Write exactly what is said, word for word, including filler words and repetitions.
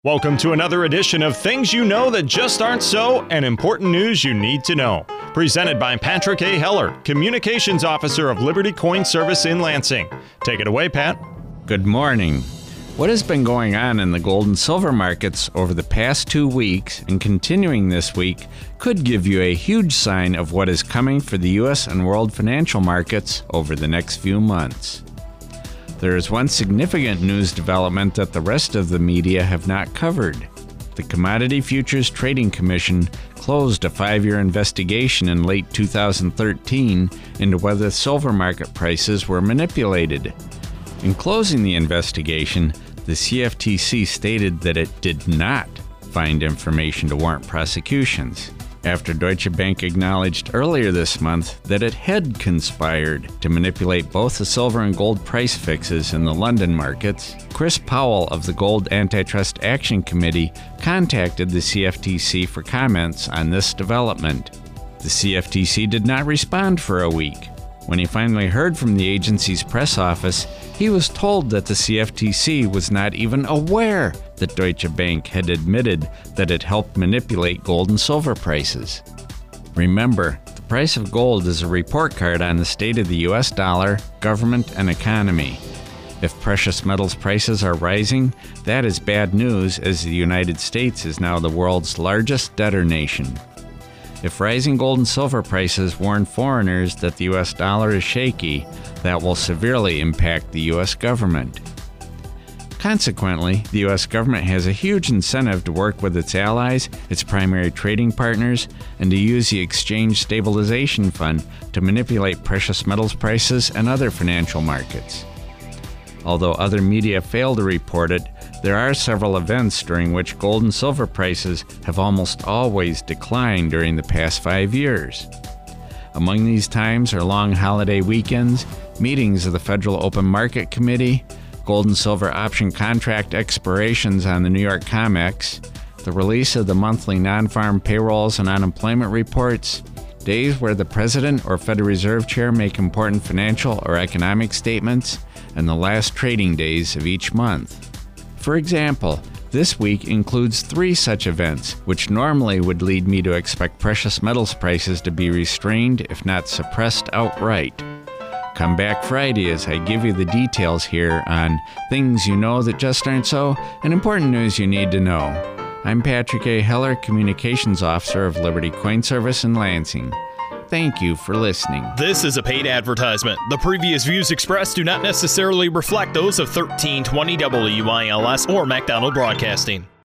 Welcome to another edition of Things You Know That Just Aren't So and Important News You Need to Know. Presented by Patrick A. Heller, Communications Officer of Liberty Coin Service in Lansing. Take it away, Pat. Good morning. What has been going on in the gold and silver markets over the past two weeks and continuing this week could give you a huge sign of what is coming for the U S and world financial markets over the next few months. There is one significant news development that the rest of the media have not covered. The Commodity Futures Trading Commission closed a five-year investigation in late two thousand thirteen into whether silver market prices were manipulated. In closing the investigation, the C F T C stated that it did not find information to warrant prosecutions, after Deutsche Bank acknowledged earlier this month that it had conspired to manipulate both the silver and gold price fixes in the London markets. Chris Powell of the Gold Antitrust Action Committee contacted the C F T C for comments on this development. The C F T C did not respond for a week. When he finally heard from the agency's press office, he was told that the C F T C was not even aware that Deutsche Bank had admitted that it helped manipulate gold and silver prices. Remember, the price of gold is a report card on the state of the U S dollar, government, and economy. If precious metals prices are rising, that is bad news, as the United States is now the world's largest debtor nation. If rising gold and silver prices warn foreigners that the U S dollar is shaky, that will severely impact the U S government. Consequently, the U S government has a huge incentive to work with its allies, its primary trading partners, and to use the Exchange Stabilization Fund to manipulate precious metals prices and other financial markets. Although other media fail to report it, there are several events during which gold and silver prices have almost always declined during the past five years. Among these times are long holiday weekends, meetings of the Federal Open Market Committee, gold and silver option contract expirations on the New York COMEX, the release of the monthly non-farm payrolls and unemployment reports, days where the President or Federal Reserve Chair make important financial or economic statements, and the last trading days of each month. For example, this week includes three such events, which normally would lead me to expect precious metals prices to be restrained, if not suppressed outright. Come back Friday as I give you the details here on Things You Know That Just Aren't So and Important News You Need to Know. I'm Patrick A. Heller, Communications Officer of Liberty Coin Service in Lansing. Thank you for listening. This is a paid advertisement. The previous views expressed do not necessarily reflect those of thirteen twenty W I L S or MacDonald Broadcasting.